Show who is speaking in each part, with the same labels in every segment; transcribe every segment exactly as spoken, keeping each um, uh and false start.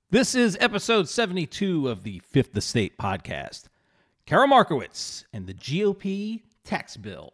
Speaker 1: This is episode seventy-two of the Fifth Estate podcast. Carol Markowitz and the G O P tax bill.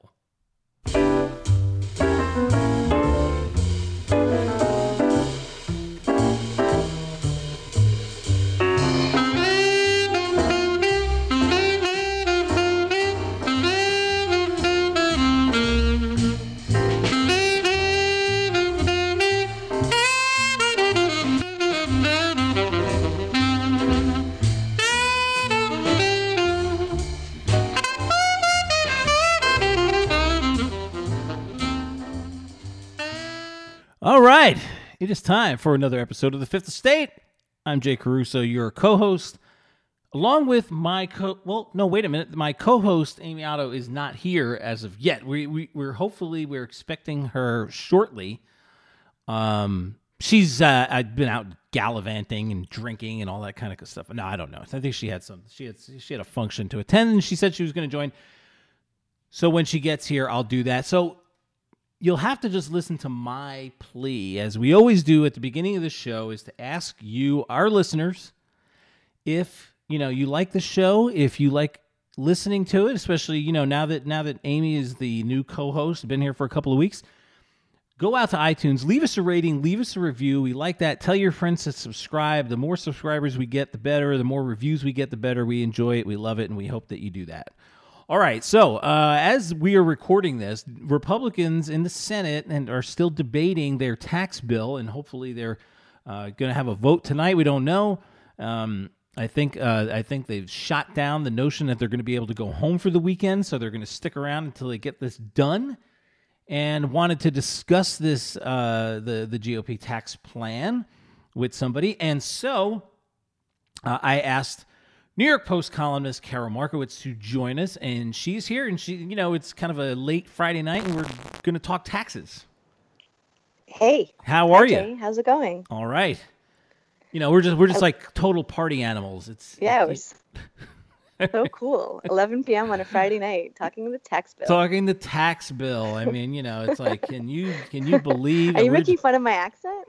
Speaker 1: All right, it is time for another episode of the Fifth Estate. I'm Jay Caruso, your co-host, along with my co. Well, no, wait a minute. My co-host Amy Otto is not here as of yet. We we we're hopefully we're expecting her shortly. Um, she's uh, I've been out gallivanting and drinking and all that kind of stuff. No, I don't know. I think she had some. She had she had a function to attend, and she said she was going to join. So when she gets here, I'll do that. So. You'll have to just listen to my plea, as we always do at the beginning of the show, is to ask you, our listeners, if you know you like the show, if you like listening to it, especially you know now that now that Amy is the new co-host, been here for a couple of weeks. Go out to iTunes, leave us a rating, leave us a review. We like that. Tell your friends to subscribe. The more subscribers we get, the better. The more reviews we get, the better. We enjoy it. We love it, and we hope that you do that. All right, so uh, as we are recording this, Republicans in the Senate and are still debating their tax bill, and hopefully they're uh, going to have a vote tonight. We don't know. Um, I think uh, I think they've shot down the notion that they're going to be able to go home for the weekend, so they're going to stick around until they get this done. And wanted to discuss this uh, the the G O P tax plan with somebody, and so uh, I asked New York Post columnist Carol Markowitz to join us, and she's here, and she, you know, it's kind of a late Friday night, and we're going to talk taxes.
Speaker 2: Hey,
Speaker 1: how are
Speaker 2: Hi,
Speaker 1: you?
Speaker 2: Jay. How's it going?
Speaker 1: All right. You know, we're just we're just like total party animals. It's
Speaker 2: yeah, it was so cool. eleven p.m. on a Friday night, talking the tax bill.
Speaker 1: Talking the tax bill. I mean, you know, it's like, can you can you believe?
Speaker 2: Are you making fun of my accent?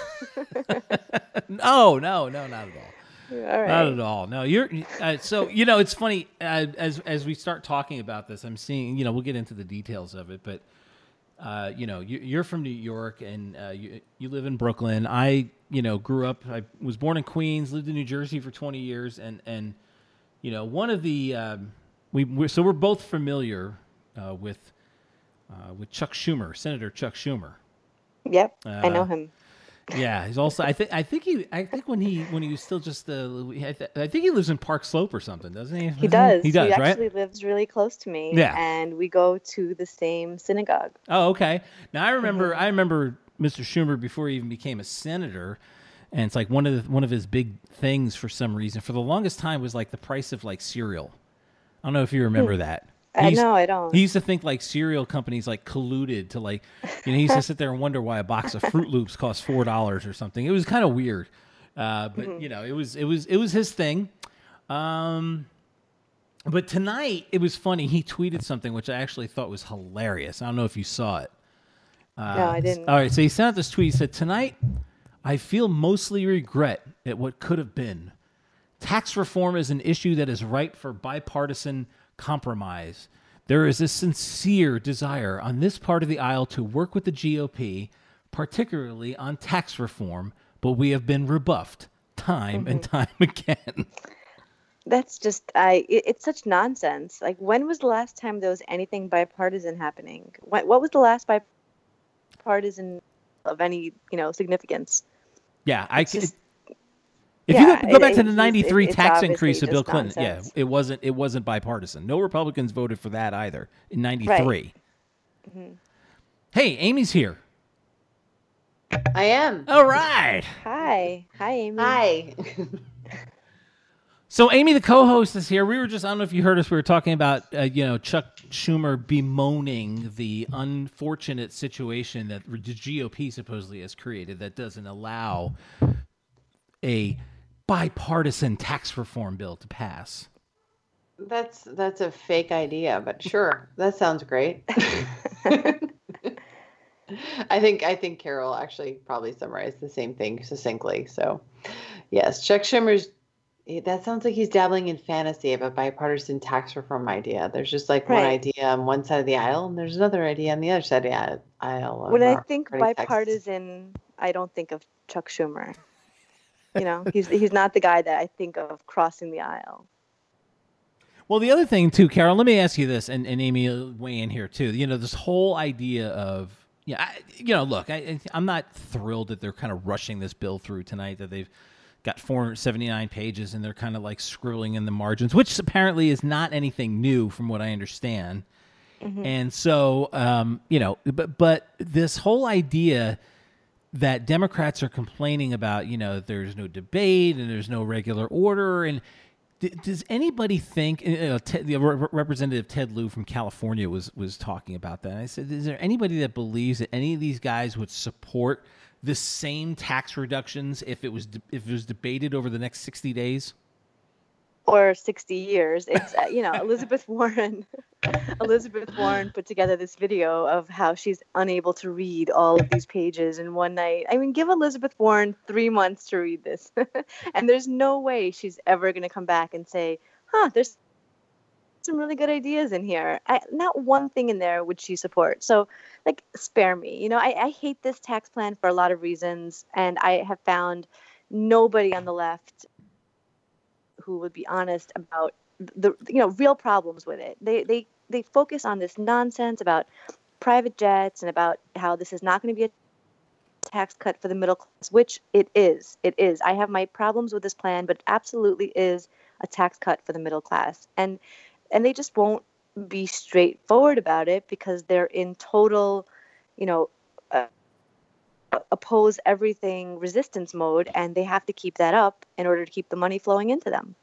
Speaker 1: no, no, no, not at all.
Speaker 2: All right.
Speaker 1: Not at all. No, you're uh, so you know it's funny uh, as as we start talking about this. I'm seeing you know we'll get into the details of it, but uh, you know you, you're from New York and uh, you you live in Brooklyn. I you know grew up. I was born in Queens, lived in New Jersey for twenty years, and and you know one of the um, we we're, so we're both familiar uh, with uh, with Chuck Schumer, Senator Chuck Schumer.
Speaker 2: Yep,
Speaker 1: uh,
Speaker 2: I know him.
Speaker 1: Yeah, he's also. I think. I think he. I think when he when he was still just. Uh, I, th- I think he lives in Park Slope or something, doesn't he?
Speaker 2: He does.
Speaker 1: He does.
Speaker 2: He actually
Speaker 1: right?
Speaker 2: lives really close to me.
Speaker 1: Yeah.
Speaker 2: And we go to the same synagogue.
Speaker 1: Oh, okay. Now I remember.
Speaker 2: Mm-hmm.
Speaker 1: I remember Mister Schumer before he even became a senator, and it's like one of the, one of his big things for some reason. For the longest time was like the price of like cereal. I don't know if you remember that.
Speaker 2: I
Speaker 1: used,
Speaker 2: know, I don't.
Speaker 1: He used to think like cereal companies like colluded to like, you know, he used to sit there and wonder why a box of Fruit Loops cost four dollars or something. It was kind of weird, uh, but mm-hmm. you know, it was it was it was his thing. Um, but tonight it was funny. He tweeted something which I actually thought was hilarious. I don't know if you saw it. Uh,
Speaker 2: no, I didn't.
Speaker 1: All right, so he sent out this tweet. He said, "Tonight, I feel mostly regret at what could have been. Tax reform is an issue that is ripe for bipartisan compromise. There is a sincere desire on this part of the aisle to work with the G O P, particularly on tax reform, but we have been rebuffed time mm-hmm. and time again."
Speaker 2: That's just, I. It, it's such nonsense. Like, when was the last time there was anything bipartisan happening? What, what was the last bipartisan of any, you know, significance?
Speaker 1: Yeah, I can. If
Speaker 2: Yeah,
Speaker 1: you go, go back
Speaker 2: it,
Speaker 1: to the ninety-three
Speaker 2: it,
Speaker 1: tax increase of Bill Clinton,
Speaker 2: nonsense.
Speaker 1: yeah, it wasn't it wasn't bipartisan. No Republicans voted for that either in ninety-three.
Speaker 2: Right. Mm-hmm.
Speaker 1: Hey, Amy's here.
Speaker 3: I am.
Speaker 1: All right.
Speaker 2: Hi. Hi, Amy.
Speaker 3: Hi.
Speaker 1: So Amy, the co-host, is here. We were just, I don't know if you heard us, we were talking about, uh, you know, Chuck Schumer bemoaning the unfortunate situation that the G O P supposedly has created that doesn't allow a bipartisan tax reform bill to pass.
Speaker 3: That's that's a fake idea, but sure, that sounds great. I think I think Carol actually probably summarized the same thing succinctly. So, Yes, Chuck Schumer's. That sounds like he's dabbling in fantasy of a bipartisan tax reform idea. There's just like one
Speaker 2: Right.
Speaker 3: idea on one side of the aisle, and there's another idea on the other side of the aisle.
Speaker 2: When
Speaker 3: Of
Speaker 2: I
Speaker 3: our
Speaker 2: think
Speaker 3: party taxes.
Speaker 2: bipartisan, I don't think of Chuck Schumer. You know, he's he's not the guy that I think of crossing the aisle.
Speaker 1: Well, the other thing too, Carol, let me ask you this, and, and Amy will weigh in here too. You know, this whole idea of, yeah, I, you know, look, I, I'm not thrilled that they're kind of rushing this bill through tonight, that they've got four hundred seventy-nine pages and they're kind of like scribbling in the margins, which apparently is not anything new from what I understand. Mm-hmm. And so, um, you know, but, but this whole idea that Democrats are complaining about, you know, there's no debate and there's no regular order. And d- does anybody think, you know, Ted, the Re- Representative Ted Lieu from California was, was talking about that. And I said, is there anybody that believes that any of these guys would support the same tax reductions if it was de- if it was debated over the next sixty days
Speaker 2: or sixty years? It's uh, you know, Elizabeth Warren. Elizabeth Warren put together this video of how she's unable to read all of these pages in one night. I mean, give Elizabeth Warren three months to read this, and there's no way she's ever going to come back and say, "Huh, there's some really good ideas in here." I, not one thing in there would she support. So, like, spare me. You know, I, I hate this tax plan for a lot of reasons, and I have found nobody on the left who would be honest about the, you know, real problems with it. They they they focus on this nonsense about private jets and about how this is not going to be a tax cut for the middle class, which it is. It is. I have my problems with this plan, but it absolutely is a tax cut for the middle class. And and they just won't be straightforward about it because they're in total, you know, uh, oppose everything resistance mode, and they have to keep that up in order to keep the money flowing into them.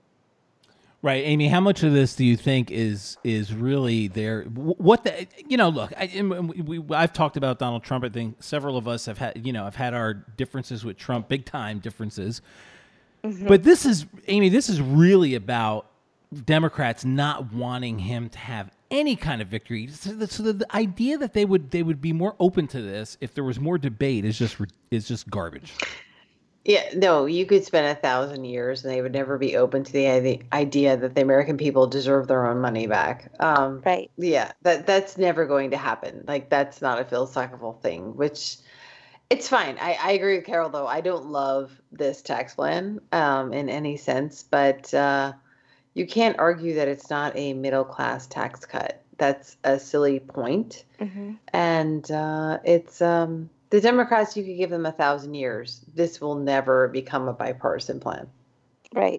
Speaker 1: Right, Amy. How much of this do you think is is really there? What the you know? Look, I, we, I've talked about Donald Trump. I think several of us have had you know have had our differences with Trump, big time differences. Mm-hmm. But this is Amy. This is really about Democrats not wanting him to have any kind of victory. So the, so the idea that they would they would be more open to this if there was more debate is just is just garbage.
Speaker 3: Yeah, no, you could spend a thousand years and they would never be open to the, the idea that the American people deserve their own money back. Um,
Speaker 2: right.
Speaker 3: Yeah, that that's never going to happen. Like, that's not a philosophical thing, which it's fine. I, I agree with Carol, though. I don't love this tax plan um, in any sense, but uh, you can't argue that it's not a middle-class tax cut. That's a silly point. Mm-hmm. And uh, it's... Um, The Democrats, you could give them a thousand years. This will never become a bipartisan plan.
Speaker 2: Right.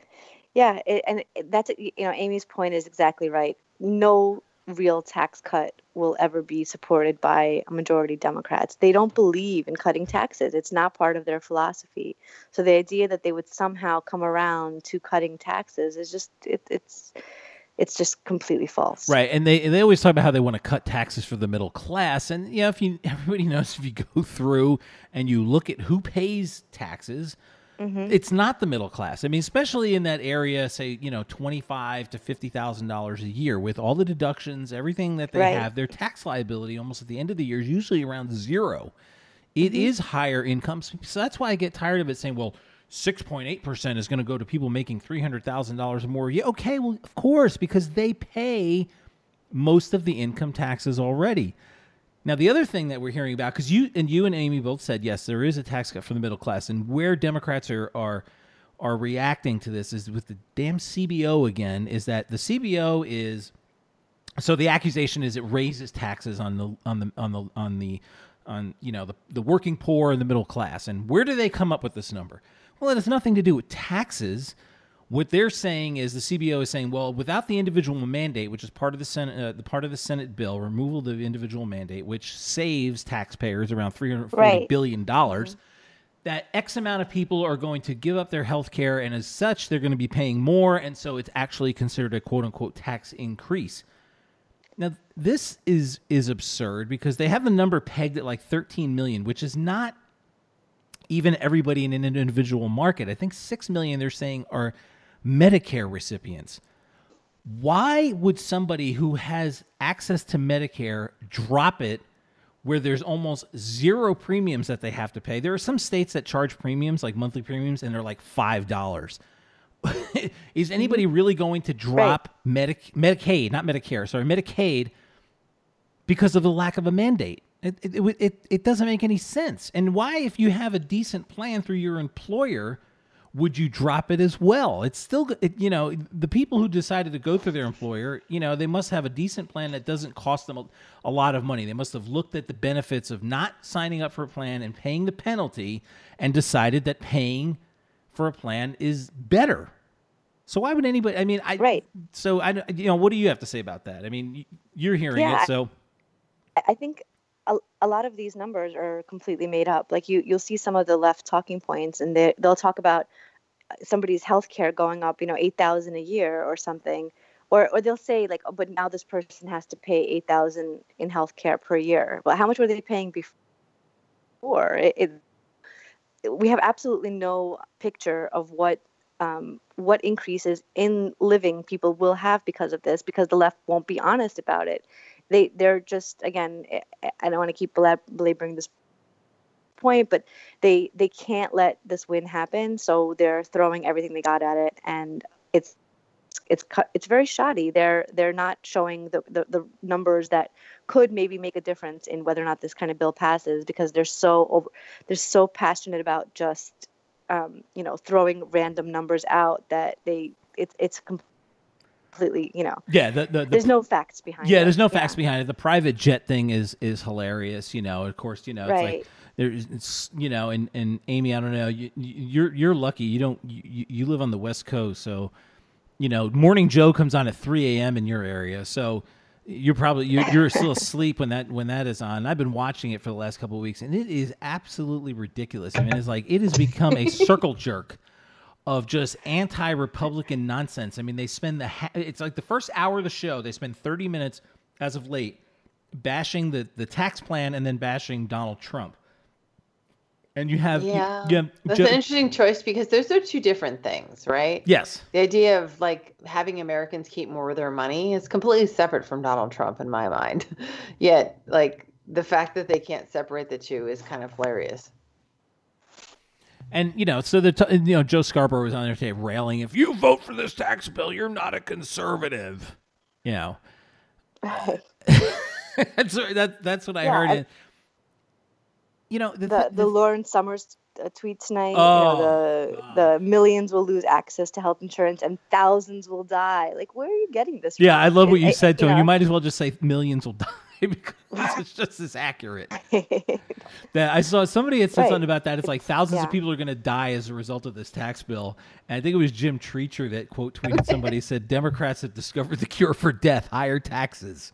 Speaker 2: Yeah. It, and it, that's, you know, Amy's point is exactly right. No real tax cut will ever be supported by a majority Democrats. They don't believe in cutting taxes. It's not part of their philosophy. So the idea that they would somehow come around to cutting taxes is just, it, it's... It's just completely false.
Speaker 1: Right. And they they always talk about how they want to cut taxes for the middle class. And, you know, if you everybody knows if you go through and you look at who pays taxes, mm-hmm. it's not the middle class. I mean, especially in that area, say, you know, twenty-five to fifty thousand dollars a year with all the deductions, everything that they right. have, their tax liability almost at the end of the year is usually around zero. It mm-hmm. is higher incomes. So that's why I get tired of it saying, well, six point eight percent is going to go to people making three hundred thousand dollars or more. Yeah, okay, well, of course, because they pay most of the income taxes already. Now, the other thing that we're hearing about, because you and you and Amy both said, yes, there is a tax cut for the middle class, and where Democrats are are are reacting to this is with the damn C B O again, is that the C B O is, so the accusation is it raises taxes on the on the on the on the on you know the the working poor and the middle class. And where do they come up with this number? Well, it has nothing to do with taxes. What they're saying is the C B O is saying, well, without the individual mandate, which is part of the Senate, uh, the part of the Senate bill, removal of the individual mandate, which saves taxpayers around three hundred forty right. billion dollars, mm-hmm. that X amount of people are going to give up their health care, and as such, they're going to be paying more, and so it's actually considered a quote-unquote tax increase. Now, this is is absurd because they have the number pegged at like thirteen million, which is not even everybody in an individual market. I think six million they're saying are Medicare recipients. Why would somebody who has access to Medicare drop it where there's almost zero premiums that they have to pay. There are some states that charge premiums, like monthly premiums, and they're like five dollars. Is anybody really going to drop right. Medic- Medicaid, not Medicare, sorry, Medicaid, because of the lack of a mandate? It, it, it, it doesn't make any sense. And why, if you have a decent plan through your employer, would you drop it as well? It's still, it, you know, the people who decided to go through their employer, you know, they must have a decent plan that doesn't cost them a, a lot of money. They must have looked at the benefits of not signing up for a plan and paying the penalty and decided that paying for a plan is better. So why would anybody, I mean, I,
Speaker 2: right.
Speaker 1: So I, you know, what do you have to say about that? I mean, you're hearing
Speaker 2: yeah,
Speaker 1: it. So
Speaker 2: I, I think a, a lot of these numbers are completely made up. Like you, you'll see some of the left talking points and they, they'll talk about somebody's healthcare going up, you know, eight thousand a year or something. Or, or they'll say like, oh, but now this person has to pay eight thousand in healthcare per year. Well, how much were they paying before? It, it, we have absolutely no picture of what um, what increases in living people will have because of this, because the left won't be honest about it. They they're just, again, I don't want to keep belaboring this point, but they they can't let this win happen, so they're throwing everything they got at it, and it's it's it's very shoddy. They're they're not showing the, the the numbers that could maybe make a difference in whether or not this kind of bill passes, because they're so over, they're so passionate about just um, you know, throwing random numbers out that they it's it's completely, you know,
Speaker 1: yeah the, the, the
Speaker 2: there's no facts behind
Speaker 1: yeah
Speaker 2: it.
Speaker 1: there's no facts
Speaker 2: yeah.
Speaker 1: behind it. The private jet thing is is hilarious, you know. Of course, you know, it's
Speaker 2: right.
Speaker 1: like there's, it's, you know, and, and Amy, I don't know, you, you're you're lucky. You don't you, you live on the West Coast, so you know, Morning Joe comes on at three a.m. in your area, so you're probably you're, you're still asleep when that when that is on. I've been watching it for the last couple of weeks, and it is absolutely ridiculous. I mean, it's like it has become a circle jerk of just anti-Republican nonsense. I mean, they spend the ha- it's like the first hour of the show, they spend thirty minutes as of late bashing the the tax plan and then bashing Donald Trump. And you have
Speaker 3: yeah,
Speaker 1: yeah,
Speaker 3: that's
Speaker 1: ju-
Speaker 3: an interesting choice, because those are two different things, right?
Speaker 1: Yes.
Speaker 3: The idea of like having Americans keep more of their money is completely separate from Donald Trump in my mind. Yet, like the fact that they can't separate the two is kind of hilarious.
Speaker 1: And you know, so the t- you know Joe Scarborough was on there today railing, if you vote for this tax bill, you're not a conservative. You know, that's that that's what I
Speaker 2: yeah,
Speaker 1: heard.
Speaker 2: I-
Speaker 1: It. You know, the,
Speaker 2: the
Speaker 1: th-
Speaker 2: the Lawrence Summers uh, tweet tonight.
Speaker 1: Oh,
Speaker 2: you know, the the millions will lose access to health insurance and thousands will die. Like, where are you getting this from?
Speaker 1: yeah, I love what you
Speaker 2: I-
Speaker 1: said to
Speaker 2: you
Speaker 1: him.
Speaker 2: know.
Speaker 1: You might as well just say millions will die because it's just as accurate. That I saw somebody had said
Speaker 2: Right.
Speaker 1: something about that. It's like thousands
Speaker 2: Yeah.
Speaker 1: of people are going to die as a result of this tax bill. And I think it was Jim Treacher that quote tweeted somebody said, "Democrats have discovered the cure for death: higher taxes."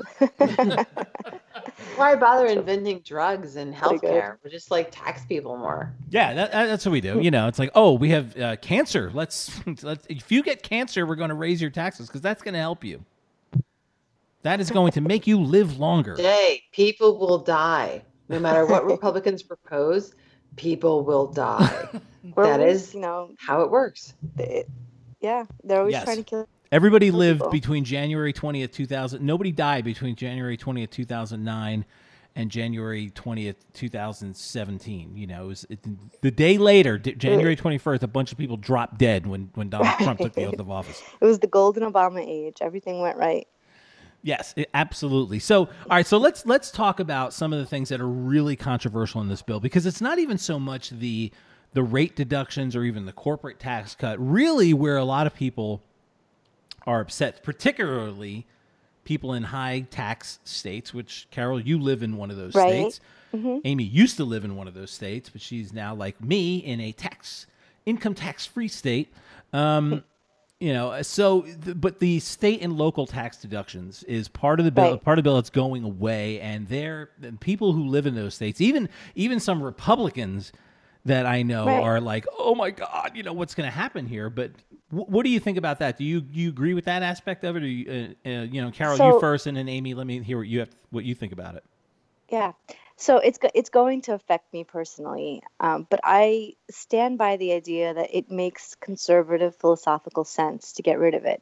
Speaker 3: Why bother inventing drugs and
Speaker 2: Pretty good.
Speaker 3: healthcare? We'll just like tax people more.
Speaker 1: Yeah, that, that- that's what we do. You know, it's like, oh, we have uh, cancer. Let's, let's. If you get cancer, we're going to raise your taxes because that's going to help you. That is going to make you live longer.
Speaker 3: Day, people will die. No matter what Republicans propose, people will die.
Speaker 2: We're
Speaker 3: That
Speaker 2: always,
Speaker 3: is
Speaker 2: you know,
Speaker 3: how it works.
Speaker 2: they- yeah, they're always
Speaker 1: Yes.
Speaker 2: trying to kill.
Speaker 1: Everybody
Speaker 2: Kill
Speaker 1: lived
Speaker 2: people.
Speaker 1: between January twentieth, two thousand. Nobody died between January twentieth, two thousand nine and January twentieth, two thousand seventeen. You know, it was it, the day later, d- January twenty-first, a bunch of people dropped dead when, when Donald Trump took the oath of office.
Speaker 2: It was the golden Obama age. Everything went right.
Speaker 1: Yes, it- absolutely. So, all right, so let's let's talk about some of the things that are really controversial in this bill, because it's not even so much the the rate deductions or even the corporate tax cut. Really, where a lot of people are upset, particularly people in high tax states, which, Carol, you live in one of those
Speaker 2: Right.
Speaker 1: states. Amy used to live in one of those states, but she's now, like me, in a tax income tax free state. Um, you know, so th- but the state and local tax deductions is part of the bill.
Speaker 2: Right.
Speaker 1: Part of the bill that's going away, and they're and people who live in those states, even even some Republicans that I know
Speaker 2: Right.
Speaker 1: are like, oh my God, you know what's going to happen here. But w- what do you think about that? Do you you agree with that aspect of it? Or you, uh, uh, you know, Carol, you
Speaker 2: So-
Speaker 1: first, and then Amy, let me hear what you have what you think about it.
Speaker 2: Yeah. So it's go- it's going to affect me personally, um, but I stand by the idea that it makes conservative philosophical sense to get rid of it.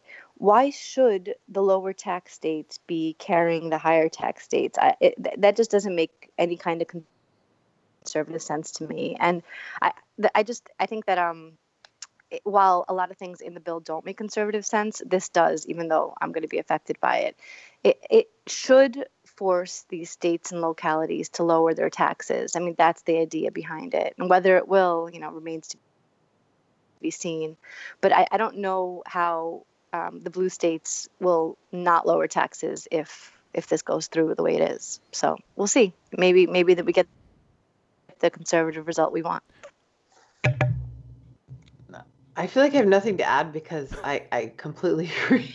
Speaker 2: why should the lower tax states be carrying the higher tax states? I, it, that just doesn't make any kind of conservative sense to me. And I, I just, I think that um, it, while a lot of things in the bill don't make conservative sense, this does, even though I'm going to be affected by it. It, it should force these states and localities to lower their taxes. I mean, that's the idea behind it. And whether it will, you know, remains to be seen. But I, I don't know how um, the blue states will not lower taxes if if this goes through the way it is. So we'll see. Maybe maybe that we get the conservative result we want.
Speaker 3: I feel like I have nothing to add because I, I completely agree.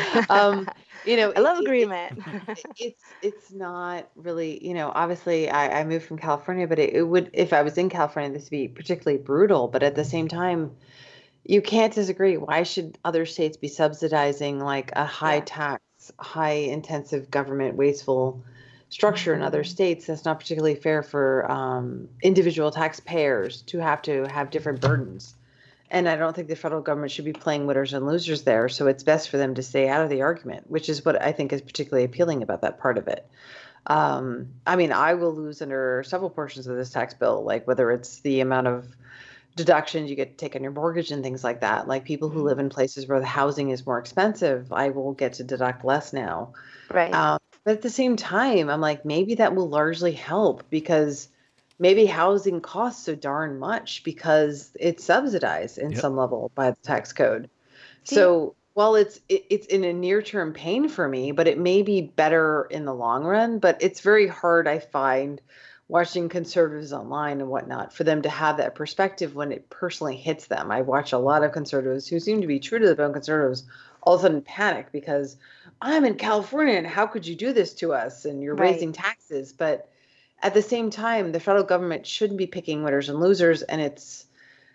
Speaker 3: um, you know,
Speaker 2: I love
Speaker 3: it,
Speaker 2: agreement.
Speaker 3: It, it, it's it's not really, you know, obviously I, I moved from California, but it, it would, if I was in California, this would be particularly brutal. But at the same time, you can't disagree. Why should other states be subsidizing like a high
Speaker 2: Yeah.
Speaker 3: tax, high intensive government wasteful structure in other states? That's not particularly fair for um, individual taxpayers to have to have different burdens. And I don't think the federal government should be playing winners and losers there. So it's best for them to stay out of the argument, which is what I think is particularly appealing about that part of it. Um, I mean, I will lose under several portions of this tax bill, like whether it's the amount of deductions you get to take on your mortgage and things like that. Like people who live in places where the housing is more expensive, I will get to deduct less now.
Speaker 2: Right.
Speaker 3: Um, but at the same time, I'm like, maybe that will largely help because maybe housing costs so darn much because it's subsidized in
Speaker 1: Yep.
Speaker 3: some level by the tax code.
Speaker 2: See-
Speaker 3: So while it's it, it's in a near-term pain for me, but it may be better in the long run. But it's very hard, I find, watching conservatives online and whatnot, for them to have that perspective when it personally hits them. I watch a lot of conservatives who seem to be true to the bone conservatives all of a sudden panic because I'm in California and how could you do this to us? And you're
Speaker 2: Right.
Speaker 3: raising taxes. But at the same time, the federal government shouldn't be picking winners and losers, and it's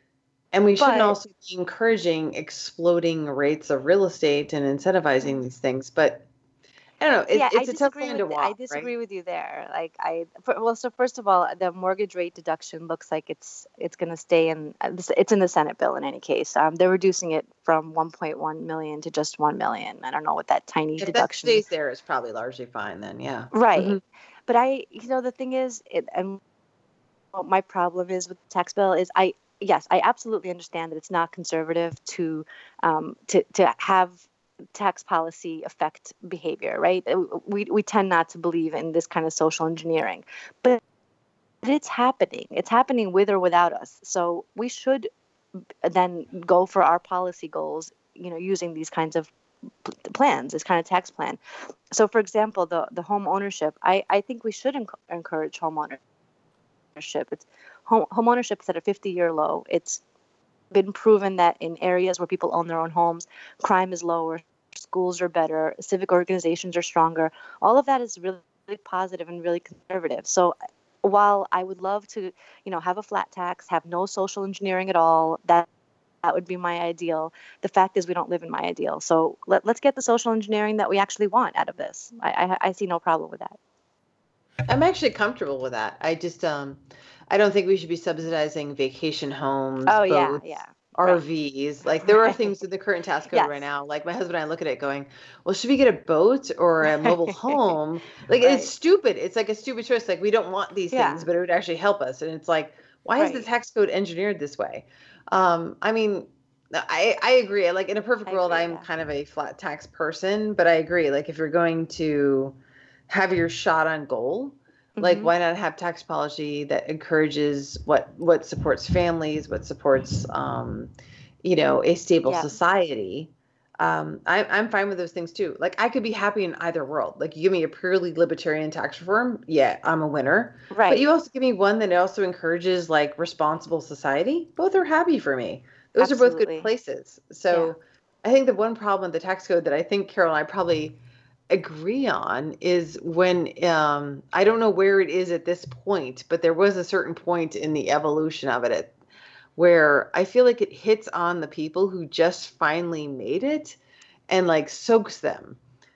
Speaker 3: and we shouldn't
Speaker 2: But-
Speaker 3: also be encouraging exploding rates of real estate and incentivizing these things. But I don't know. It's,
Speaker 2: yeah,
Speaker 3: it's
Speaker 2: I
Speaker 3: a tough
Speaker 2: disagree
Speaker 3: line
Speaker 2: with
Speaker 3: to walk.
Speaker 2: I disagree
Speaker 3: right?
Speaker 2: with you there. Like I, for, well, so first of all, the mortgage rate deduction looks like it's it's going to stay in. uh, this- It's in the Senate bill in any case. Um, they're reducing it from one point one million to just one million. I don't know what that tiny
Speaker 3: If that
Speaker 2: deduction.
Speaker 3: stays there, it's probably largely fine then. Yeah.
Speaker 2: Right.
Speaker 3: Mhm.
Speaker 2: But I, you know, the thing is, it, and what my problem is with the tax bill is I, yes, I absolutely understand that it's not conservative to, um, to to have tax policy affect behavior, right? We we tend not to believe in this kind of social engineering, but it's happening. It's happening with or without us. So we should then go for our policy goals, you know, using these kinds of p- plans, this kind of tax plan. So, for example, the the home ownership, I, I think we should enc- encourage home ownership. It's home, home ownership is at a fifty year low. It's been proven that in areas where people own their own homes, crime is lower, schools are better, civic organizations are stronger. All of that is really, really positive and really conservative. So while I would love to, you know, have a flat tax, have no social engineering at all, that that would be my ideal. The fact is we don't live in my ideal. So let, let's get the social engineering that we actually want out of this. I, I, I see no problem with that.
Speaker 3: I'm actually comfortable with that. I just um I don't think we should be subsidizing vacation homes,
Speaker 2: Oh, yeah,
Speaker 3: boats,
Speaker 2: yeah.
Speaker 3: R Vs. Like there are
Speaker 2: Right.
Speaker 3: things in the current tax code
Speaker 2: Yes.
Speaker 3: right now. Like my husband and I look at it going, well, should we get a boat or a mobile home? Like
Speaker 2: Right.
Speaker 3: it's stupid. It's like a stupid choice. Like we don't want these
Speaker 2: Yeah.
Speaker 3: things, but it would actually help us. And it's like, why is the
Speaker 2: Right.
Speaker 3: tax code engineered this way? Um, I mean, I, I agree. Like in a perfect
Speaker 2: I
Speaker 3: world,
Speaker 2: agree,
Speaker 3: I'm
Speaker 2: yeah.
Speaker 3: kind of a flat tax person, but I agree. Like if you're going to have your shot on goal, like
Speaker 2: Mhm.
Speaker 3: why not have tax policy that encourages what what supports families, what supports um, you know, a stable
Speaker 2: Yeah.
Speaker 3: society. Um, I, I'm fine with those things too. Like I could be happy in either world. Like you give me a purely libertarian tax reform, yeah, I'm a winner.
Speaker 2: Right.
Speaker 3: But you also give me one that also encourages like responsible society. Both are happy for me. Those are both
Speaker 2: Absolutely.
Speaker 3: good places. So I think the one problem with the tax code that I think Carol and I probably agree on is when um, I don't know where it is at this point, but there was a certain point in the evolution of it at, where I feel like it hits on the people who just finally made it and like soaks them.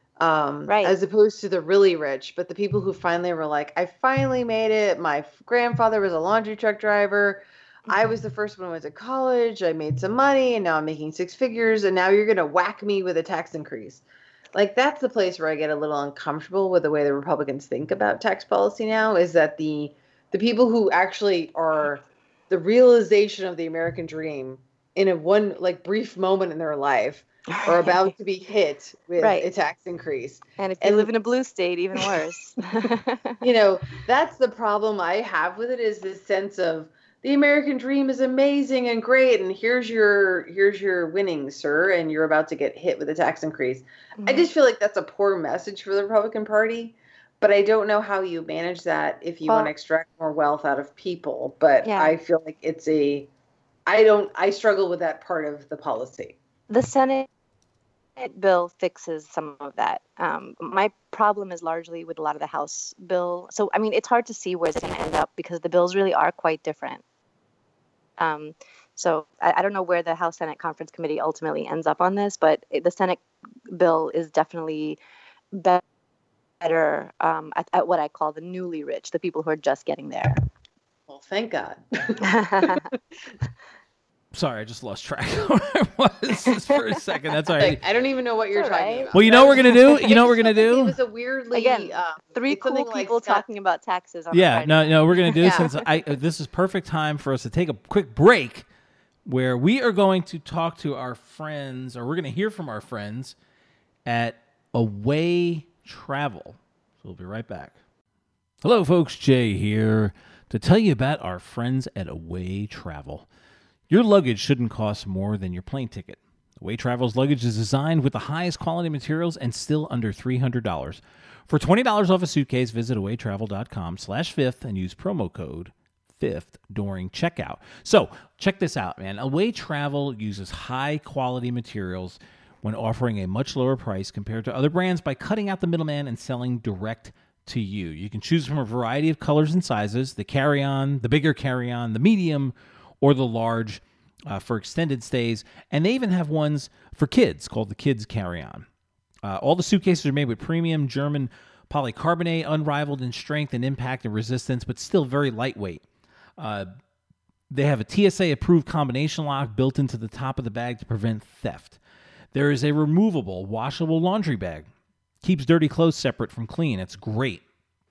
Speaker 3: Um,
Speaker 2: Right.
Speaker 3: as opposed to the really rich, but the people who finally were like, I finally made it. My f- grandfather was a laundry truck driver. I was the first one who went to college. I made some money, and now I'm making six figures. And now you're going to whack me with a tax increase. Like, that's the place where I get a little uncomfortable with the way the Republicans think about tax policy now, is that the the people who actually are the realization of the American dream in a one like brief moment in their life are about to be hit with
Speaker 2: Right.
Speaker 3: a tax increase.
Speaker 2: And if you
Speaker 3: And-
Speaker 2: live in a blue state, even worse.
Speaker 3: You know, that's the problem I have with it, is this sense of the American dream is amazing and great, and here's your here's your winnings, sir, and you're about to get hit with a tax increase. I just feel like that's a poor message for the Republican Party, but I don't know how you manage that if you
Speaker 2: Well-
Speaker 3: want to extract more wealth out of people. But
Speaker 2: Yeah.
Speaker 3: I feel like it's a I don't I struggle with that part of the policy.
Speaker 2: The Senate bill fixes some of that. Um, my problem is largely with a lot of the House bill. So, I mean, it's hard to see where it's going to end up because the bills really are quite different. Um, so I, I don't know where the House Senate Conference Committee ultimately ends up on this, but it, the Senate bill is definitely be- better um, at, at what I call the newly rich, the people who are just getting there.
Speaker 3: Well, thank God.
Speaker 1: Sorry, I just lost track of where I was just for a second. That's all right.
Speaker 3: Like, I don't even know what you're
Speaker 2: It's all
Speaker 3: talking
Speaker 2: right.
Speaker 3: about.
Speaker 1: Well, you know what we're gonna do? You know what we're gonna do?
Speaker 3: It was a weirdly
Speaker 2: Again,
Speaker 3: um,
Speaker 2: Three
Speaker 3: it's
Speaker 2: cool
Speaker 3: something like
Speaker 2: people
Speaker 3: Scott-
Speaker 2: talking about taxes on
Speaker 1: Yeah,
Speaker 2: a
Speaker 1: no,
Speaker 2: Friday.
Speaker 1: no, we're gonna do
Speaker 3: Yeah.
Speaker 1: since I uh, this is perfect time for us to take a quick break, where we are going to talk to our friends, or we're gonna hear from our friends at Away Travel. So we'll be right back. Hello, folks. Jay here to tell you about our friends at Away Travel. Your luggage shouldn't cost more than your plane ticket. Away Travel's luggage is designed with the highest quality materials and still under three hundred dollars. For twenty dollars off a suitcase, visit awaytravel.com slash fifth and use promo code fifth during checkout. So check this out, man. Away Travel uses high quality materials when offering a much lower price compared to other brands by cutting out the middleman and selling direct to you. You can choose from a variety of colors and sizes, the carry-on, the bigger carry-on, the medium, or the large uh, for extended stays. And they even have ones for kids called the Kids Carry-On. Uh, all the suitcases are made with premium German polycarbonate, unrivaled in strength and impact and resistance, but still very lightweight. Uh, they have a T S A-approved combination lock built into the top of the bag to prevent theft. There is a removable, washable laundry bag. Keeps dirty clothes separate from clean. It's great.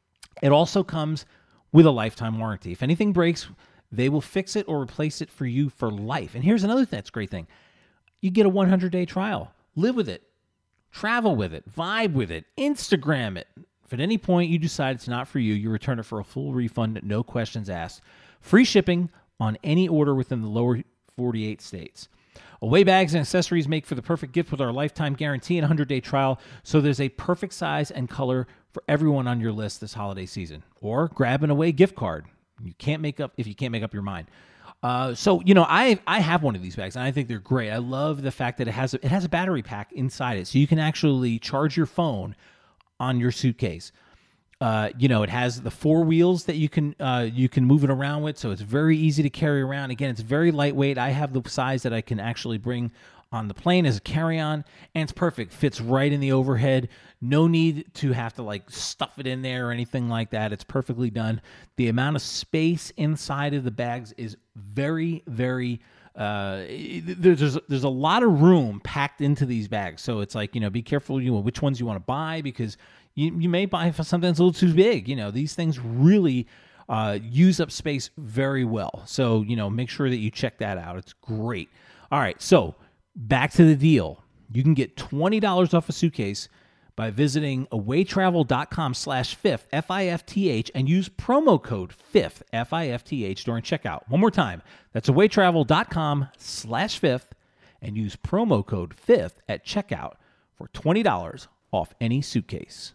Speaker 1: It also comes with a lifetime warranty. If anything breaks, they will fix it or replace it for you for life. And here's another thing that's a great thing. You get a one hundred day trial. Live with it. Travel with it. Vibe with it. Instagram it. If at any point you decide it's not for you, you return it for a full refund, no questions asked. Free shipping on any order within the lower forty-eight states. Away bags and accessories make for the perfect gift with our lifetime guarantee and one hundred day trial, so there's a perfect size and color for everyone on your list this holiday season. Or grab an Away gift card. You can't make up if you can't make up your mind. Uh, so you know, I I have one of these bags and I think they're great. I love the fact that it has a, it has a battery pack inside it, so you can actually charge your phone on your suitcase. Uh, you know, it has the four wheels that you can uh, you can move it around with, so it's very easy to carry around. Again, it's very lightweight. I have the size that I can actually bring on the plane as a carry-on, and it's perfect. Fits right in the overhead. No need to have to like stuff it in there or anything like that. It's perfectly done. The amount of space inside of the bags is very, very. Uh, there's there's a lot of room packed into these bags, so it's like, you know, be careful, you know, which ones you want to buy, because you you may buy something that's a little too big. You know, these things really uh, use up space very well. So, you know, make sure that you check that out. It's great. All right, so back to the deal. You can get twenty dollars off a suitcase by visiting awaytravel.com slash fifth, F I F T H, and use promo code fifth, F I F T H, during checkout. One more time. That's awaytravel.com slash fifth, and use promo code fifth at checkout for twenty dollars off any suitcase.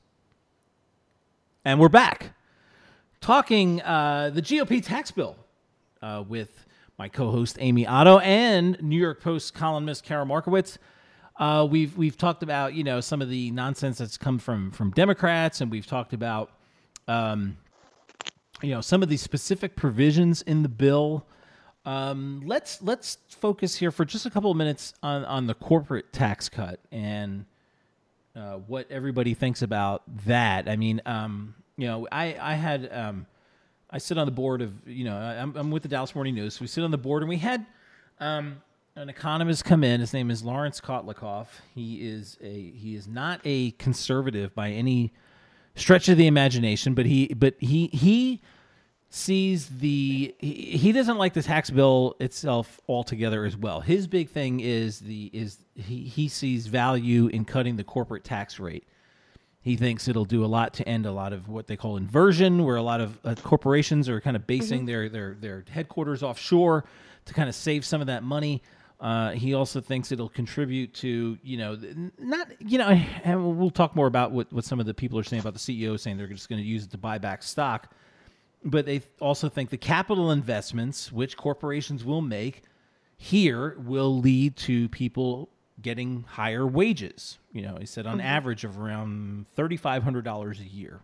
Speaker 1: And we're back talking uh, the G O P tax bill uh, with my co-host Amy Otto and New York Post columnist Kara Markowitz. Uh, we've we've talked about, you know, some of the nonsense that's come from from Democrats, and we've talked about um, you know, some of the specific provisions in the bill. Um, let's let's focus here for just a couple of minutes on on the corporate tax cut and uh, what everybody thinks about that. I mean, um, you know, I I had um, I sit on the board of, you know, I'm, I'm with the Dallas Morning News. So we sit on the board, and we had um, an economist come in. His name is Lawrence Kotlikoff. He is a he is not a conservative by any stretch of the imagination, but he but he he sees the he, he doesn't like the tax bill itself altogether as well. His big thing is the is he he sees value in cutting the corporate tax rate. He thinks it'll do a lot to end a lot of what they call inversion, where a lot of uh, corporations are kind of basing mm-hmm. their their their headquarters offshore to kind of save some of that money. Uh, he also thinks it'll contribute to, you know, not, you know, and we'll talk more about what, what some of the people are saying about the C E O saying they're just going to use it to buy back stock. But they also think the capital investments, which corporations will make here, will lead to people getting higher wages. You know, he said on mm-hmm. average of around three thousand five hundred dollars a year.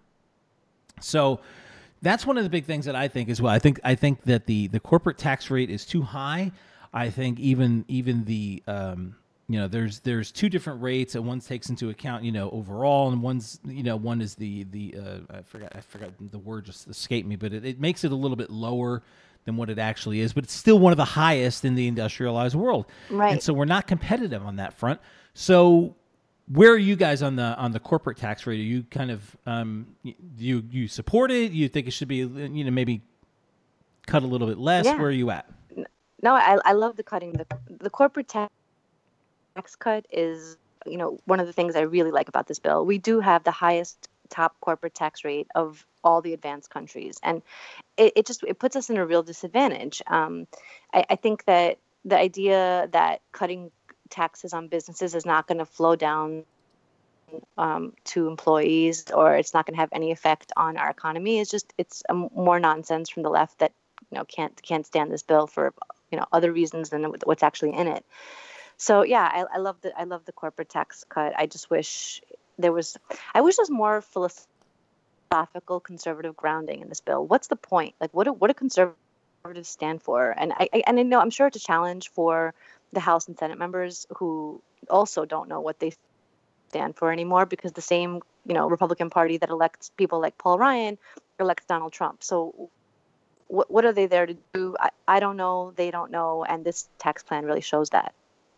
Speaker 1: So that's one of the big things that I think as well. I think I think that the, the corporate tax rate is too high. I think even even the um, you know there's there's two different rates, and one takes into account, you know, overall, and one's, you know, one is the the uh, I forgot I forgot the word just escaped me, but it, it makes it a little bit lower than what it actually is, but it's still one of the highest in the industrialized world.
Speaker 2: Right.
Speaker 1: And so we're not competitive on that front. So where are you guys on the on the corporate tax rate? Are you kind of um, you you support it? You think it should be, you know, maybe cut a little bit less?
Speaker 2: Yeah.
Speaker 1: Where are you at?
Speaker 2: No, I I love the cutting. The the corporate tax cut is, you know, one of the things I really like about this bill. We do have the highest top corporate tax rate of all the advanced countries, and it, it just it puts us in a real disadvantage. Um, I, I think that the idea that cutting taxes on businesses is not going to flow down um, to employees, or it's not going to have any effect on our economy is just it's a, more nonsense from the left that, you know, can't can't stand this bill for, you know, other reasons than what's actually in it. So yeah, I, I love the I love the corporate tax cut. I just wish there was I wish there was more philosophical conservative grounding in this bill. What's the point? Like, what do, what do conservatives stand for? And I, I and I know I'm sure it's a challenge for the House and Senate members who also don't know what they stand for anymore, because the same, you know, Republican Party that elects people like Paul Ryan elects Donald Trump. So what what are they there to do? I, I don't know. They don't know. And this tax plan really shows that.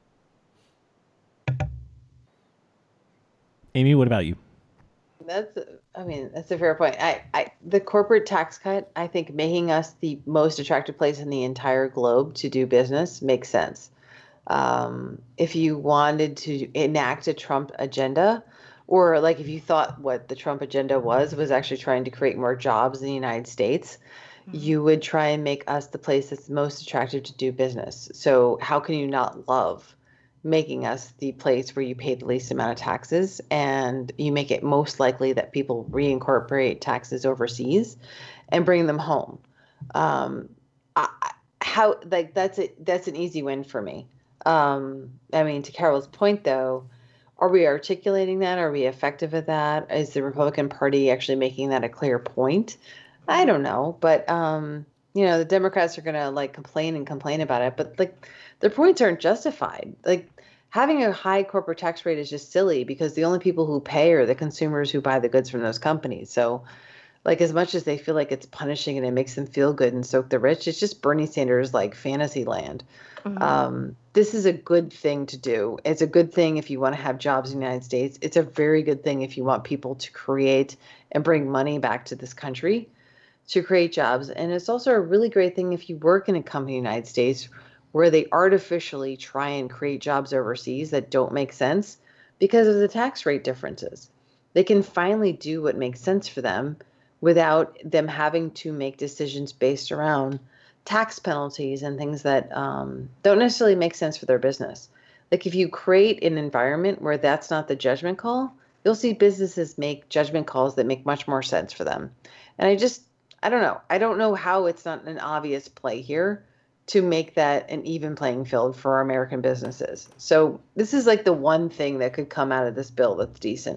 Speaker 1: Amy, what about you?
Speaker 3: That's, I mean, that's a fair point. I, I, the corporate tax cut, I think making us the most attractive place in the entire globe to do business makes sense. Um, if you wanted to enact a Trump agenda, or like if you thought what the Trump agenda was, was actually trying to create more jobs in the United States, mm-hmm. you would try and make us the place that's most attractive to do business. So how can you not love making us the place where you pay the least amount of taxes, and you make it most likely that people reincorporate taxes overseas and bring them home? Um, I, how like that's a, that's an easy win for me. Um, I mean, to Carol's point, though, are we articulating that? Are we effective at that? Is the Republican Party actually making that a clear point? I don't know, but um, you know, the Democrats are going to like complain and complain about it, but like their points aren't justified. Like having a high corporate tax rate is just silly, because the only people who pay are the consumers who buy the goods from those companies. So like, as much as they feel like it's punishing and it makes them feel good and soak the rich, it's just Bernie Sanders like fantasy land. Mm-hmm. Um, this is a good thing to do. It's a good thing if you want to have jobs in the United States. It's a very good thing if you want people to create and bring money back to this country to create jobs. And it's also a really great thing if you work in a company in the United States where they artificially try and create jobs overseas that don't make sense because of the tax rate differences. They can finally do what makes sense for them without them having to make decisions based around tax penalties and things that um, don't necessarily make sense for their business. Like if you create an environment where that's not the judgment call, you'll see businesses make judgment calls that make much more sense for them. And I just, I don't know. I don't know how it's not an obvious play here to make that an even playing field for our American businesses. So this is like the one thing that could come out of this bill that's decent.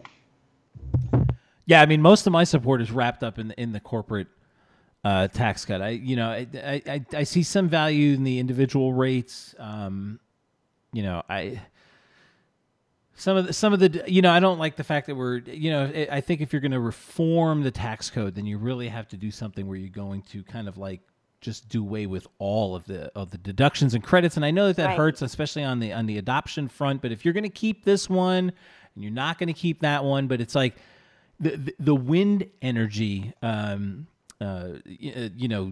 Speaker 1: Yeah, I mean, most of my support is wrapped up in the, in the corporate uh, tax cut. I, you know, I, I I see some value in the individual rates. Um, you know, I Some of the, some of the, you know, I don't like the fact that we're, you know, I think if you're going to reform the tax code, then you really have to do something where you're going to kind of like just do away with all of the of the deductions and credits. And I know that that
Speaker 2: Right.
Speaker 1: hurts, especially on the on the adoption front. But if you're going to keep this one and you're not going to keep that one, but it's like the the, the wind energy, um, uh, y- you know,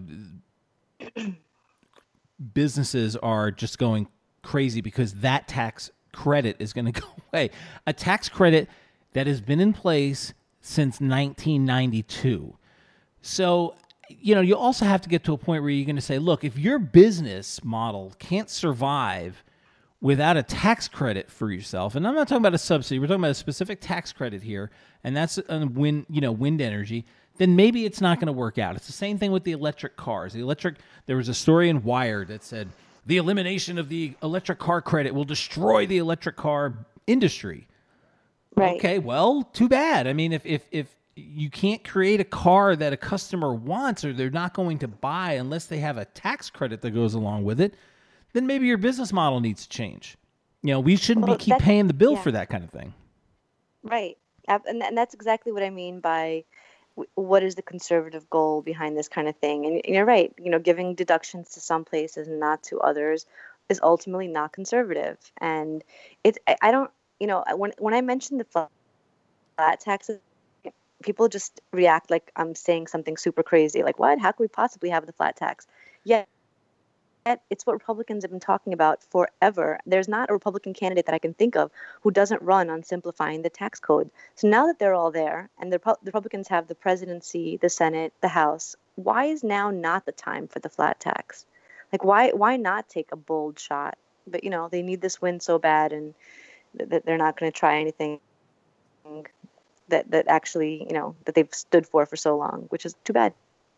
Speaker 1: businesses are just going crazy because that tax credit is going to go away. A tax credit that has been in place since nineteen ninety-two. So, you know, you also have to get to a point where you're going to say, look, if your business model can't survive without a tax credit for yourself, and I'm not talking about a subsidy, we're talking about a specific tax credit here, and that's on wind, you know, wind energy, then maybe it's not going to work out. It's the same thing with the electric cars. The electric, there was a story in Wired that said the elimination of the electric car credit will destroy the electric car industry.
Speaker 2: Right.
Speaker 1: Okay, well, too bad. I mean, if if if you can't create a car that a customer wants or they're not going to buy unless they have a tax credit that goes along with it, then maybe your business model needs to change. You know, we shouldn't
Speaker 2: Well,
Speaker 1: be keep
Speaker 2: that's-
Speaker 1: paying the bill
Speaker 2: yeah.
Speaker 1: for that kind of thing.
Speaker 2: Right. Ab- And, and that's exactly what I mean by w- what is the conservative goal behind this kind of thing. And, and you're right, you know, giving deductions to some places and not to others is ultimately not conservative. And it's, I, I don't, you know, when, when I mentioned the flat flat taxes, people just react like I'm saying something super crazy. Like, what? How could we possibly have the flat tax? Yet, yet it's what Republicans have been talking about forever. There's not a Republican candidate that I can think of who doesn't run on simplifying the tax code. So now that they're all there and the, Repu- the Republicans have the presidency, the Senate, the House, why is now not the time for the flat tax? Like, why why not take a bold shot? But, you know, they need this win so bad, and th- that they're not going to try anything that that actually, you know, that they've stood for for so long, which is too bad.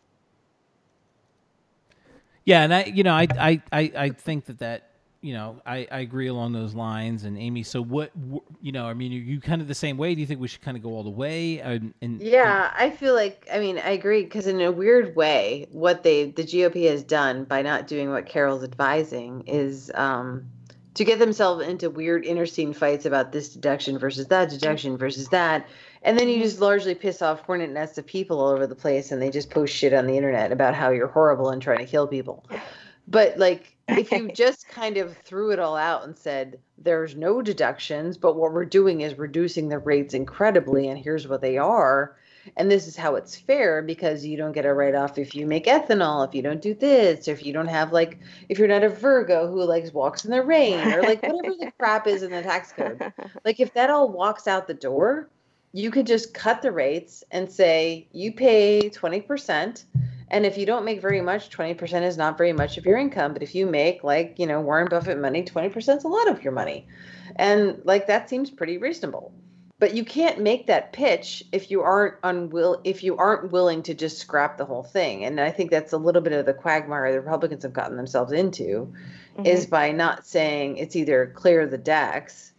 Speaker 1: Yeah, and I, you know, I, I, I, I think that that, you know, I, I agree along those lines. And Amy, so what, wh- you know, I mean, are you kind of the same way? Do you think we should kind of go all the way? And, and
Speaker 3: Yeah, I feel like, I mean, I agree because in a weird way, what they the G O P has done by not doing what Carol's advising is um, to get themselves into weird internecine fights about this deduction versus that deduction versus that, and then you just largely piss off hornet nests of people all over the place, and they just post shit on the internet about how you're horrible and trying to kill people. But like, if you just kind of threw it all out and said, there's no deductions, but what we're doing is reducing the rates incredibly, and here's what they are. And this is how it's fair because you don't get a write off if you make ethanol, if you don't do this, or if you don't have like, if you're not a Virgo who like walks in the rain, or like whatever the crap is in the tax code. Like, if that all walks out the door, you could just cut the rates and say, you pay twenty percent. And if you don't make very much, twenty percent is not very much of your income. But if you make like, you know, Warren Buffett money, twenty percent is a lot of your money. And like, that seems pretty reasonable. But you can't make that pitch if you aren't unwill if you aren't willing to just scrap the whole thing. And I think that's a little bit of the quagmire the Republicans have gotten themselves into,
Speaker 2: Mhm.
Speaker 3: is by not saying it's either clear the decks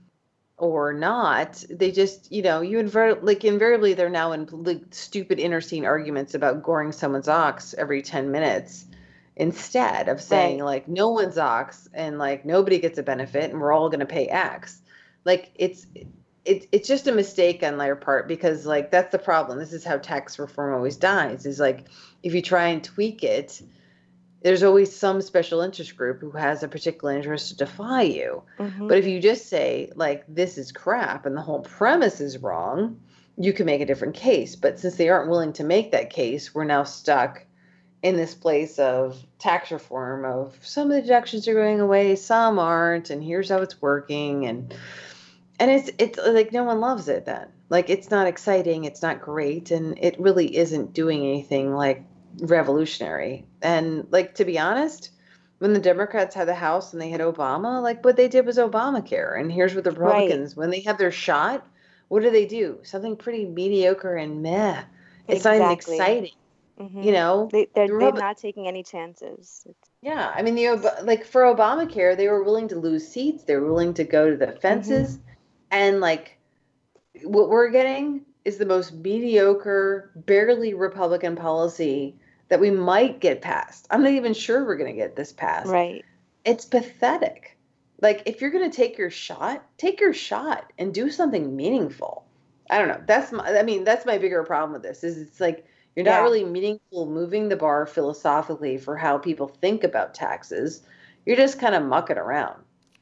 Speaker 3: or not. They just, you know, you invert like invariably they're now in like stupid internecine arguments about goring someone's ox every ten minutes instead of saying
Speaker 2: Right.
Speaker 3: like no one's ox and like nobody gets a benefit and we're all going to pay X. Like it's it, it's just a mistake on their part because like that's the problem. This is how tax reform always dies, is like if you try and tweak it, there's always some special interest group who has a particular interest to defy you.
Speaker 2: Mhm.
Speaker 3: But if you just say, like, this is crap and the whole premise is wrong, you can make a different case. But since they aren't willing to make that case, we're now stuck in this place of tax reform of some of the deductions are going away, some aren't, and here's how it's working. And and it's it's like no one loves it then. Like, it's not exciting, it's not great, and it really isn't doing anything like revolutionary. And like, to be honest, when the Democrats had the House and they had Obama, like what they did was Obamacare. And here's what the Republicans, when they have their shot, what do they do? Something pretty mediocre and meh. It's not even
Speaker 2: Exactly.
Speaker 3: exciting,
Speaker 2: Mhm.
Speaker 3: you know?
Speaker 2: They they're,
Speaker 3: The
Speaker 2: they're
Speaker 3: Republic-
Speaker 2: not taking any chances. It's,
Speaker 3: yeah, I mean, the Ob- like for Obamacare, they were willing to lose seats. They were willing to go to the fences, and like what we're getting is the most mediocre, barely Republican policy that we might get passed. I'm not even sure we're going to get this passed.
Speaker 2: right.
Speaker 3: It's pathetic. Like, if you're going to take your shot, take your shot and do something meaningful. I don't know. That's my, I mean, that's my bigger problem with this is it's like, you're not
Speaker 2: Yeah.
Speaker 3: really meaningful moving the bar philosophically for how people think about taxes. You're just kind of mucking around.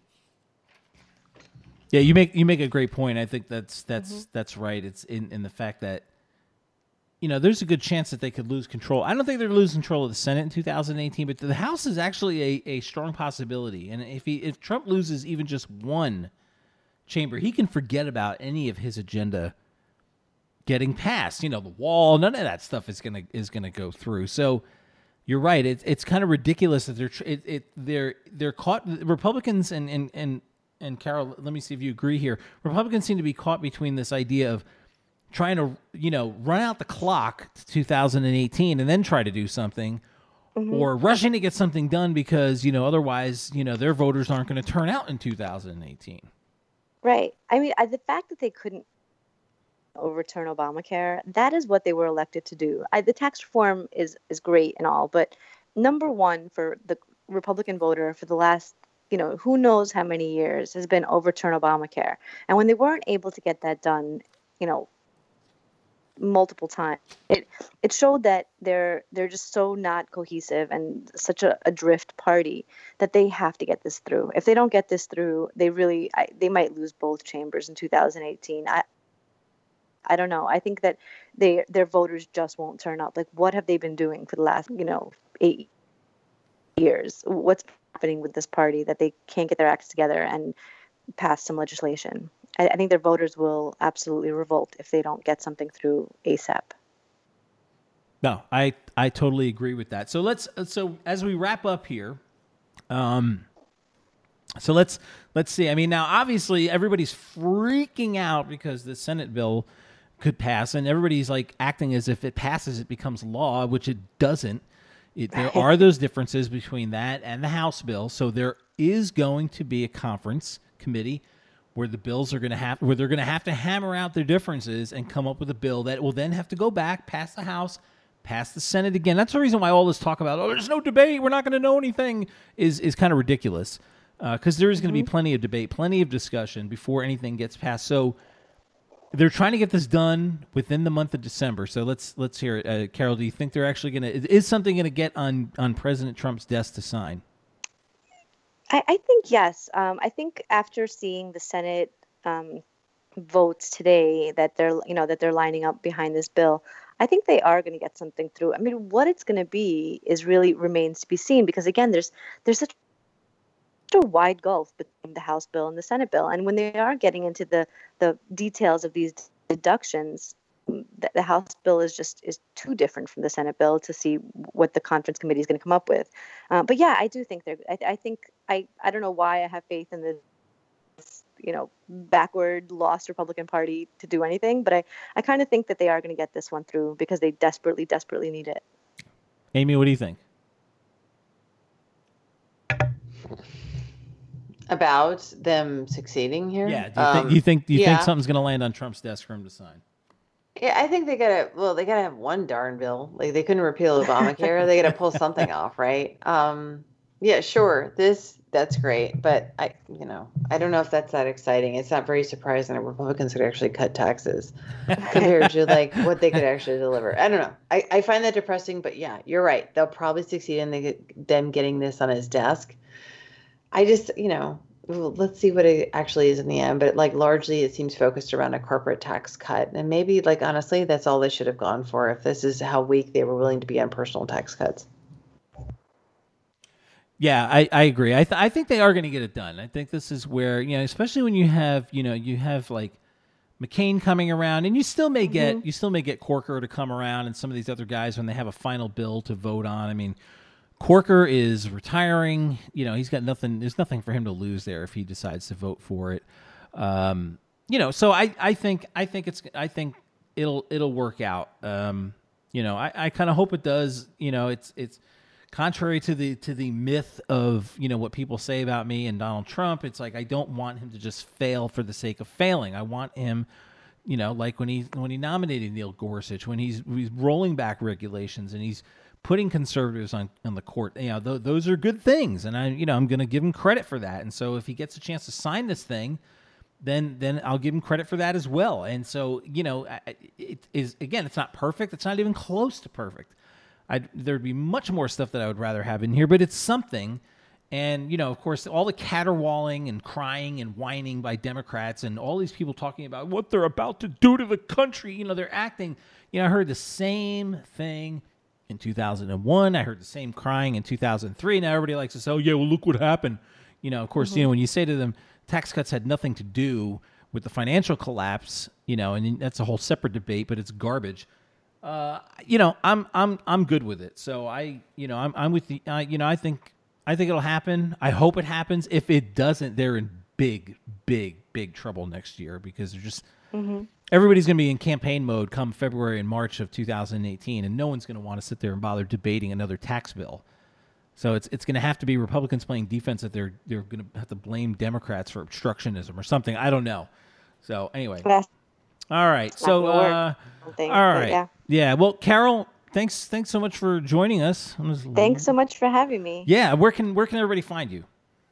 Speaker 1: Yeah, you make you make a great point. I think that's that's
Speaker 2: Mm-hmm.
Speaker 1: that's right. It's in, in the fact that, you know, there's a good chance that they could lose control. I don't think they're losing control of the Senate in two thousand eighteen, but the House is actually a, a strong possibility. And if he if Trump loses even just one chamber, he can forget about any of his agenda getting passed. You know, the wall, none of that stuff is gonna is gonna go through. So you're right. It's it's kind of ridiculous that they're tr- it, it they're they're caught. Republicans and and and and Carol, let me see if you agree here. Republicans seem to be caught between this idea of trying to, you know, run out the clock to two thousand eighteen and then try to do something,
Speaker 2: Mm-hmm.
Speaker 1: or rushing to get something done because, you know, otherwise, you know, their voters aren't going to turn out in two thousand eighteen.
Speaker 2: Right. I mean, I, the fact that they couldn't overturn Obamacare, that is what they were elected to do. I, the tax reform is is great and all, but number one for the Republican voter for the last, you know, who knows how many years has been overturn Obamacare. And when they weren't able to get that done, you know, multiple times, it it showed that they're they're just so not cohesive and such a, a drift party that they have to get this through. If they don't get this through, they really I, they might lose both chambers in two thousand eighteen. I I don't know. I think that they their voters just won't turn up. Like, what have they been doing for the last, you know, eight years? What's happening with this party that they can't get their acts together and pass some legislation? I, I think their voters will absolutely revolt if they don't get something through ASAP.
Speaker 1: No, I I totally agree with that. So let's so as we wrap up here, um, so let's let's see. I mean, now obviously everybody's freaking out because the Senate bill could pass, and everybody's like acting as if it passes, it becomes law, which it doesn't. It, there are those differences between that and the House bill. So there is going to be a conference committee where the bills are going to have where they're going to have to hammer out their differences and come up with a bill that will then have to go back past the House, past the Senate again. That's the reason why all this talk about, oh, there's no debate, we're not going to know anything, is is kind of ridiculous, because uh, there is going to
Speaker 2: Mm-hmm.
Speaker 1: be plenty of debate, plenty of discussion before anything gets passed. So they're trying to get this done within the month of December. So let's let's hear it. Uh, Carol, do you think they're actually going to, is something going to get on, on President Trump's desk to sign?
Speaker 2: I, I think yes. Um, I think after seeing the Senate um, votes today that they're you know that they're lining up behind this bill, I think they are going to get something through. I mean, what it's going to be is really remains to be seen, because again, there's there's such a wide gulf between the House bill and the Senate bill, and when they are getting into the the details of these deductions, the, the House bill is just is too different from the Senate bill to see what the conference committee is going to come up with. Uh, but yeah, I do think they're. I, I think I I don't know why I have faith in this, you know, backward, lost Republican Party to do anything, but I I kind of think that they are going to get this one through because they desperately, desperately need it.
Speaker 1: Amy, what do you think?
Speaker 3: About them succeeding here?
Speaker 1: Yeah, do you
Speaker 3: Um,
Speaker 1: think you think do you
Speaker 3: yeah.
Speaker 1: think something's going to land on Trump's desk for him to sign?
Speaker 3: Yeah, I think they gotta. Well, they gotta have one darn bill. Like, they couldn't repeal Obamacare. They gotta pull something off, right? Um, yeah, sure. This that's great, but I, you know, I don't know if that's that exciting. It's not very surprising that Republicans could actually cut taxes compared to like what they could actually deliver. I don't know. I, I find that depressing, but yeah, you're right. They'll probably succeed in the, them getting this on his desk. I just, you know, well, let's see what it actually is in the end. But like largely, it seems focused around a corporate tax cut, and maybe like honestly, that's all they should have gone for if this is how weak they were willing to be on personal tax cuts.
Speaker 1: Yeah, I, I agree. I th- I think they are going to get it done. I think this is where, you know, especially when you have, you know, you have like McCain coming around, and you still may get
Speaker 2: Mm-hmm.
Speaker 1: you still may get Corker to come around, and some of these other guys when they have a final bill to vote on. I mean, Corker is retiring. You know, he's got nothing. There's nothing for him to lose there if he decides to vote for it. Um, you know, so I, I think I think it's I think it'll it'll work out. Um, you know, I, I kind of hope it does. You know, it's it's contrary to the to the myth of, you know, what people say about me and Donald Trump. It's like I don't want him to just fail for the sake of failing. I want him, you know, like when he when he nominated Neil Gorsuch, when he's he's rolling back regulations and he's putting conservatives on, on the court, you know, th- those are good things. And I, you know, I'm going to give him credit for that. And so if he gets a chance to sign this thing, then, then I'll give him credit for that as well. And so, you know, it is, again, it's not perfect. It's not even close to perfect. I'd, there'd be much more stuff that I would rather have in here, but it's something. And, you know, of course, all the caterwauling and crying and whining by Democrats and all these people talking about what they're about to do to the country, you know, they're acting. You know, I heard the same thing in two thousand one. I heard the same crying in two thousand three. Now everybody likes to say, oh, yeah, well, look what happened. You know, of course, mm-hmm. you know, when you say to them, tax cuts had nothing to do with the financial collapse, you know, and that's a whole separate debate, but it's garbage. Uh, you know, I'm I'm I'm good with it. So I, you know, I'm I'm with the, uh, you know, I think I think it'll happen. I hope it happens. If it doesn't, they're in big, big, big trouble next year because they're just mm-hmm. everybody's going to be in campaign mode come February and March of two thousand eighteen, and no one's going to want to sit there and bother debating another tax bill. So it's it's going to have to be Republicans playing defense that they're they're going to have to blame Democrats for obstructionism or something. I don't know. So anyway,
Speaker 2: That's
Speaker 1: all right. So uh,
Speaker 2: thing,
Speaker 1: all right,
Speaker 2: yeah.
Speaker 1: yeah. Well, Carol, thanks thanks so much for joining us.
Speaker 2: Thanks so much for having me.
Speaker 1: Yeah, where can where can everybody find you?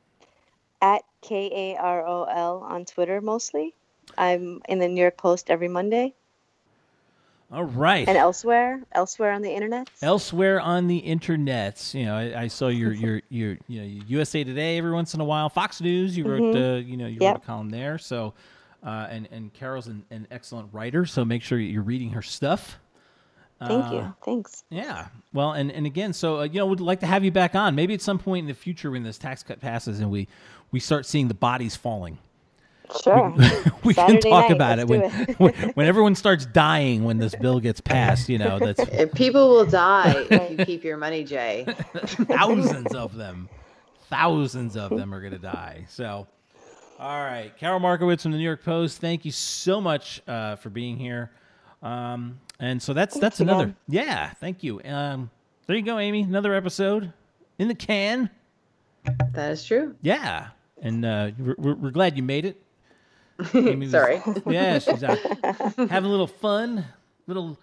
Speaker 2: At K A R O L on Twitter mostly. I'm in the New York Post every Monday.
Speaker 1: All right.
Speaker 2: And elsewhere, elsewhere on the internet.
Speaker 1: Elsewhere on the internet, you know, I, I saw your your your you know U S A Today every once in a while. Fox News, you wrote mm-hmm. uh, you know you
Speaker 2: yep.
Speaker 1: wrote a column there. So, uh, and and Carol's an, an excellent writer, so make sure you're reading her stuff.
Speaker 2: Thank
Speaker 1: uh,
Speaker 2: you. Thanks.
Speaker 1: Yeah. Well, and and again, so uh, you know, we'd like to have you back on. Maybe at some point in the future when this tax cut passes and we we start seeing the bodies falling.
Speaker 2: Sure.
Speaker 1: We, we can talk
Speaker 2: night,
Speaker 1: about it when,
Speaker 2: it.
Speaker 1: when when everyone starts dying when this bill gets passed. You know, that's
Speaker 3: people will die if you keep your money, Jay.
Speaker 1: Thousands of them, thousands of them are going to die. So, all right, Carol Markowitz from the New York Post. Thank you so much uh, for being here. Um, and so that's
Speaker 2: Thanks
Speaker 1: that's
Speaker 2: again.
Speaker 1: another. Yeah, thank you. Um, there you go, Amy. Another episode in the can.
Speaker 3: That is true.
Speaker 1: Yeah, and uh, we're, we're glad you made it. Was,
Speaker 3: Sorry.
Speaker 1: Yeah, she's out having a little fun, little,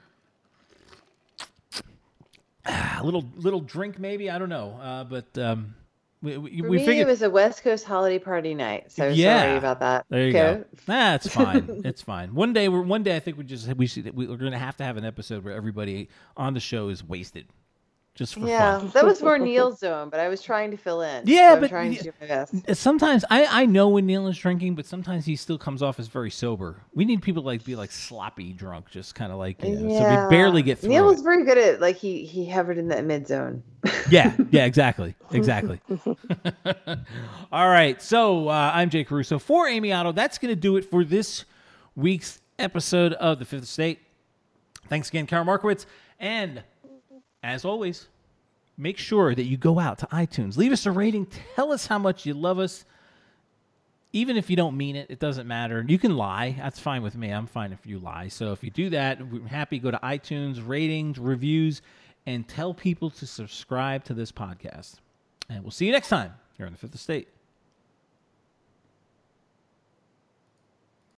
Speaker 1: a little, little drink maybe. I don't know, uh, but um, we we,
Speaker 3: For
Speaker 1: we
Speaker 3: me,
Speaker 1: figured
Speaker 3: it was a West Coast holiday party night. So
Speaker 1: yeah,
Speaker 3: sorry about that.
Speaker 1: There you
Speaker 3: okay.
Speaker 1: go. That's fine. It's fine. One day, we're one day. I think we just we should, we're going to have to have an episode where everybody on the show is wasted. Just for
Speaker 3: yeah,
Speaker 1: fun.
Speaker 3: That was more Neil's zone, but I was trying to fill in.
Speaker 1: Yeah,
Speaker 3: so I'm
Speaker 1: but
Speaker 3: trying to do my best.
Speaker 1: Sometimes I, I know when Neil is drinking, but sometimes he still comes off as very sober. We need people like be like sloppy drunk, just kind of like you know,
Speaker 3: yeah.
Speaker 1: so we barely get through.
Speaker 3: Neil was
Speaker 1: it.
Speaker 3: very good at like he he hovered in that mid zone.
Speaker 1: yeah, yeah, exactly, exactly. All right, so uh, I'm Jay Caruso for Amy Otto. That's going to do it for this week's episode of The Fifth Estate. Thanks again, Carol Markowitz, and as always, make sure that you go out to iTunes. Leave us a rating. Tell us how much you love us. Even if you don't mean it, it doesn't matter. You can lie. That's fine with me. I'm fine if you lie. So if you do that, we're happy. Go to iTunes, ratings, reviews, and tell people to subscribe to this podcast. And we'll see you next time here on The Fifth Estate.